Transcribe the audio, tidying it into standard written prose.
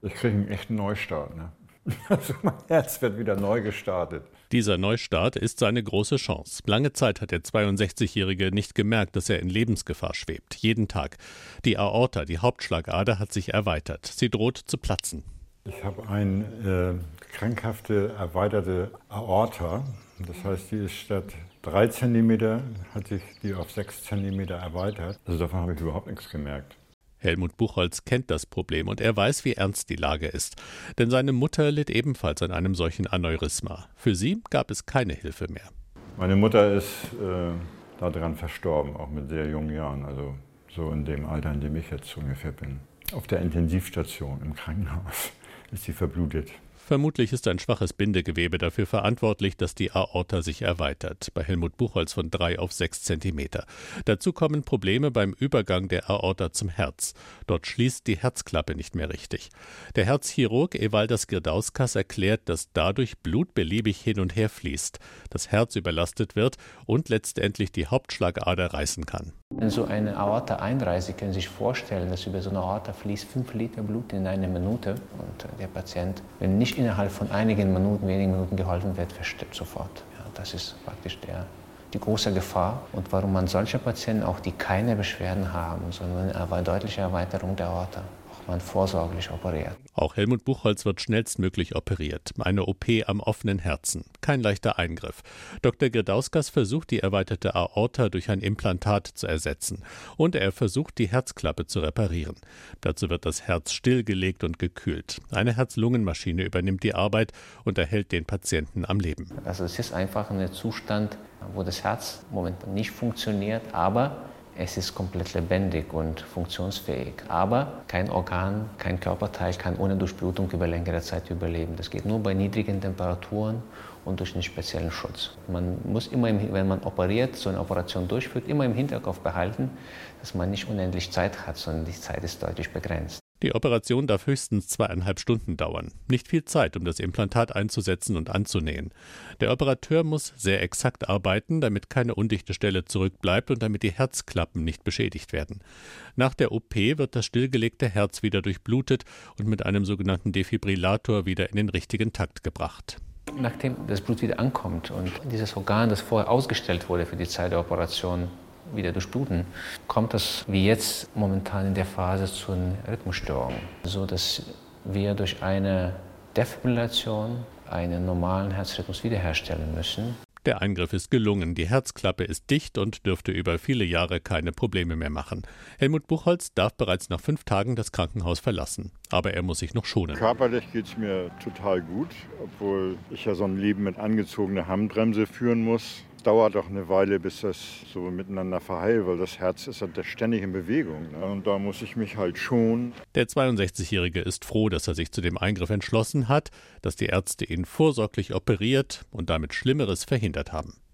Ich kriege einen echten Neustart. Ne? Also mein Herz wird wieder neu gestartet. Dieser Neustart ist seine große Chance. Lange Zeit hat der 62-Jährige nicht gemerkt, dass er in Lebensgefahr schwebt. Jeden Tag. Die Aorta, die Hauptschlagader, hat sich erweitert. Sie droht zu platzen. Ich habe eine krankhafte, erweiterte Aorta. Das heißt, die ist statt 3 cm, hat sich die auf 6 cm erweitert. Also davon habe ich überhaupt nichts gemerkt. Helmut Buchholz kennt das Problem und er weiß, wie ernst die Lage ist. Denn seine Mutter litt ebenfalls an einem solchen Aneurysma. Für sie gab es keine Hilfe mehr. Meine Mutter ist daran verstorben, auch mit sehr jungen Jahren. Also so in dem Alter, in dem ich jetzt ungefähr bin. Auf der Intensivstation im Krankenhaus ist sie verblutet. Vermutlich ist ein schwaches Bindegewebe dafür verantwortlich, dass die Aorta sich erweitert, bei Helmut Buchholz von 3 auf 6 Zentimeter. Dazu kommen Probleme beim Übergang der Aorta zum Herz. Dort schließt die Herzklappe nicht mehr richtig. Der Herzchirurg Evaldas Girdauskas erklärt, dass dadurch Blut beliebig hin und her fließt, das Herz überlastet wird und letztendlich die Hauptschlagader reißen kann. Wenn so eine Aorta einreißt, Sie können sich vorstellen, dass über so eine Aorta fließt 5 Liter Blut in einer Minute und der Patient, wenn nicht innerhalb von wenigen Minuten geholfen wird, verstirbt sofort. Ja, das ist praktisch die große Gefahr und warum man solche Patienten, auch die keine Beschwerden haben, sondern eine deutliche Erweiterung der Aorta, auch man vorsorglich operiert. Auch Helmut Buchholz wird schnellstmöglich operiert. Eine OP am offenen Herzen. Kein leichter Eingriff. Dr. Girdauskas versucht, die erweiterte Aorta durch ein Implantat zu ersetzen. Und er versucht, die Herzklappe zu reparieren. Dazu wird das Herz stillgelegt und gekühlt. Eine Herz-Lungen-Maschine übernimmt die Arbeit und erhält den Patienten am Leben. Also es ist einfach ein Zustand, wo das Herz momentan nicht funktioniert, aber es ist komplett lebendig und funktionsfähig. Aber kein Organ, kein Körperteil kann ohne Durchblutung über längere Zeit überleben. Das geht nur bei niedrigen Temperaturen und durch einen speziellen Schutz. Man muss immer, wenn man operiert, so eine Operation durchführt, immer im Hinterkopf behalten, dass man nicht unendlich Zeit hat, sondern die Zeit ist deutlich begrenzt. Die Operation darf höchstens 2,5 Stunden dauern. Nicht viel Zeit, um das Implantat einzusetzen und anzunähen. Der Operateur muss sehr exakt arbeiten, damit keine undichte Stelle zurückbleibt und damit die Herzklappen nicht beschädigt werden. Nach der OP wird das stillgelegte Herz wieder durchblutet und mit einem sogenannten Defibrillator wieder in den richtigen Takt gebracht. Nachdem das Blut wieder ankommt und dieses Organ, das vorher ausgestellt wurde für die Zeit der Operation, wieder durchbluten, kommt es wie jetzt momentan in der Phase zu einer Rhythmusstörung, so dass wir durch eine Defibrillation einen normalen Herzrhythmus wiederherstellen müssen. Der Eingriff ist gelungen, die Herzklappe ist dicht und dürfte über viele Jahre keine Probleme mehr machen. Helmut Buchholz darf bereits nach 5 Tagen das Krankenhaus verlassen. Aber er muss sich noch schonen. Körperlich geht es mir total gut, obwohl ich ja so ein Leben mit angezogener Handbremse führen muss. Dauert auch eine Weile, bis das so miteinander verheilt, weil das Herz ist halt ständig in Bewegung. Ne? Und da muss ich mich halt schonen. Der 62-Jährige ist froh, dass er sich zu dem Eingriff entschlossen hat, dass die Ärzte ihn vorsorglich operiert und damit Schlimmeres verhindert haben.